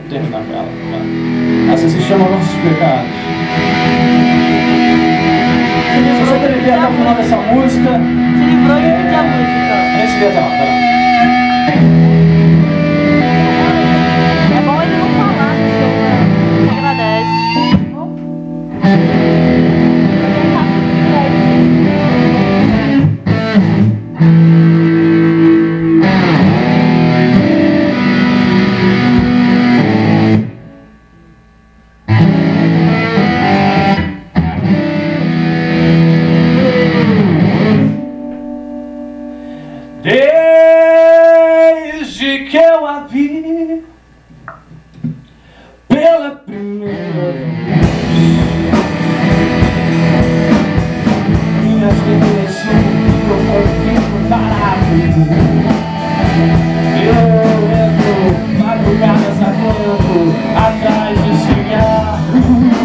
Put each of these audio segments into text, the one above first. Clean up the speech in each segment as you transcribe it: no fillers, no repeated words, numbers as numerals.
terminar com ela. Essa se chama Nossos Pecados. Se você quer ver até o final dessa música, Se livrou de pedir a música. a gente vê até lá, vai lá. É bom ele não falar, porque agradece. Desde que eu a vi pela primeira vez, minhas ideias eu convivo parado. Eu entro madrugadas a campo, atrás de cigarro.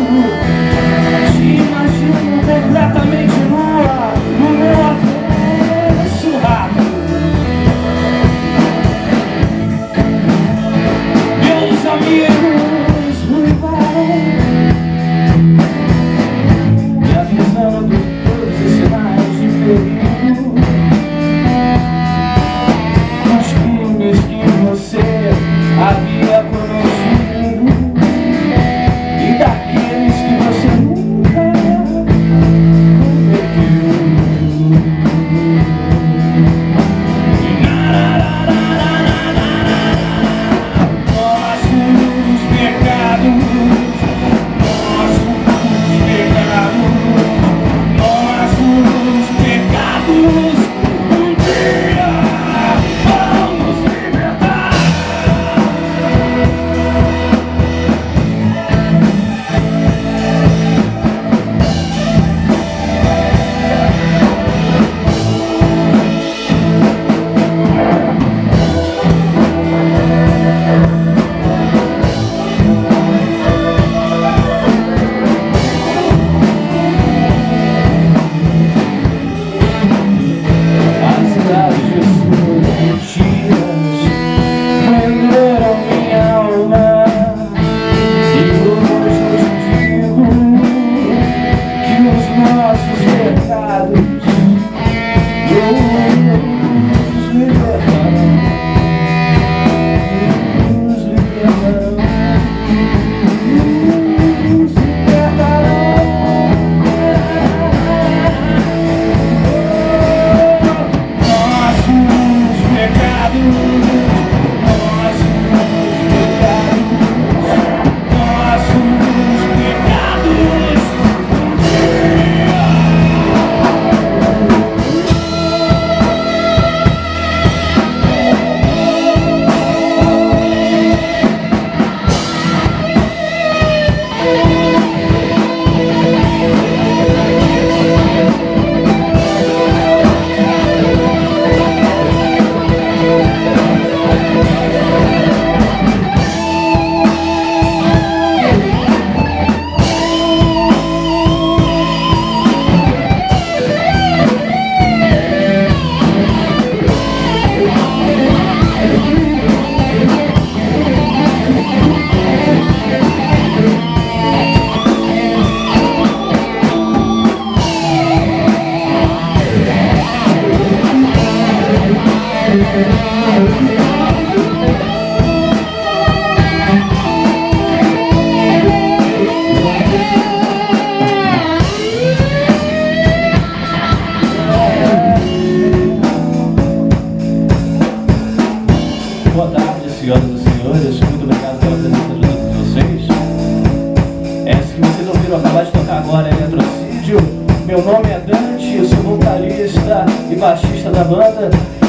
Te imagino completamente nua no meu avesso rápido. Meus amigos ruivarem, me avisando todos os sinais de perigo, os crimes que você havia cometido e daqueles que você nunca cometeu. Boa tarde, senhoras e senhores. Muito obrigado pela presença de todos vocês. Essa que vocês ouviram acabar de tocar agora é Eletrocídio. Meu nome é Dante, eu sou vocalista e baixista da banda.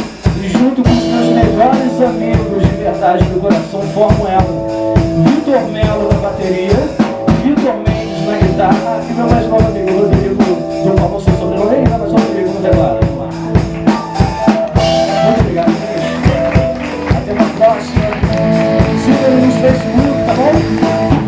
E junto com os meus melhores amigos de verdade do coração formam ela. Vitor Melo na bateria, Vitor Mendes na guitarra e meu mais novo amigo Rodrigo, do qual não sei sobrenome ainda, mas Rodrigo no teclado. Muito obrigado, gente. Até uma próxima. Siga no Facebook, tá bom?